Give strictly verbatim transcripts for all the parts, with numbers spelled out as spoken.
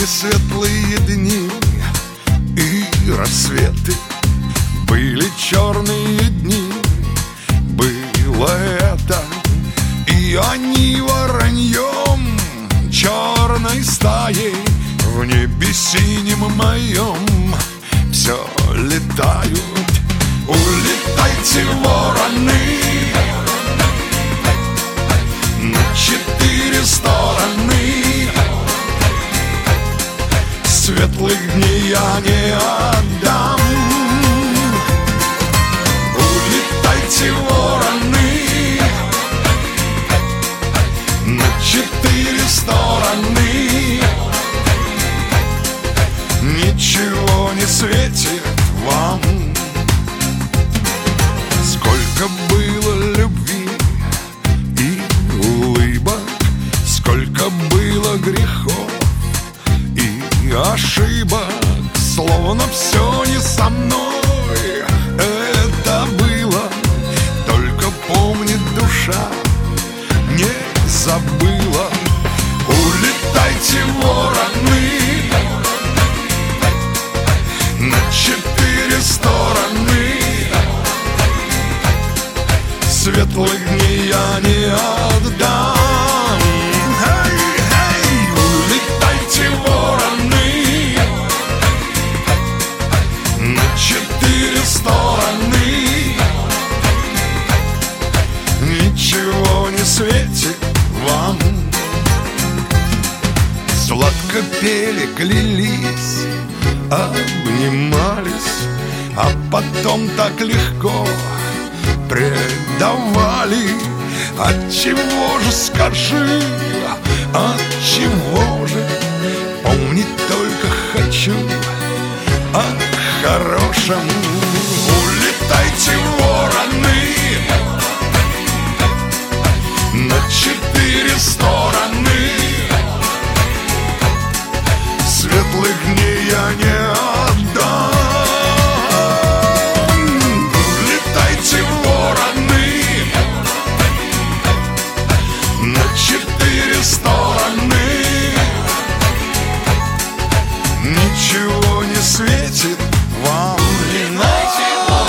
Были светлые дни и рассветы, были черные дни, было это. И они вороньем черной стаей в небе синем моем все летают. Улетайте, вороны, на четыре стороны. Светлых дней я не отдам. Улетайте, вороны, на четыре стороны. Ничего не светит вам. Сколько было любви и улыбок, сколько было грехов и ошибок. Словно все не со мной это было, только помнит душа, не забыла. Улетайте, вороны, на четыре стороны. Светлых дней я не отдам. Эй, эй, улетайте, вороны, на четыре стороны. Ничего не светит вам. Сладко пели, клялись, обнимались, а потом так легко предавали. Отчего же, скажи, отчего же? Помнить только хочу о хорошем. Улетайте, вороны, на четыре стороны. Светлых дней я не отдам. Улетайте, вороны, на четыре стороны. Ничего не светит вам. Улетайте,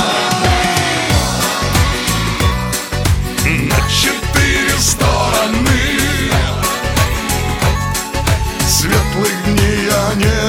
вороны, на четыре стороны. Светлых дней я не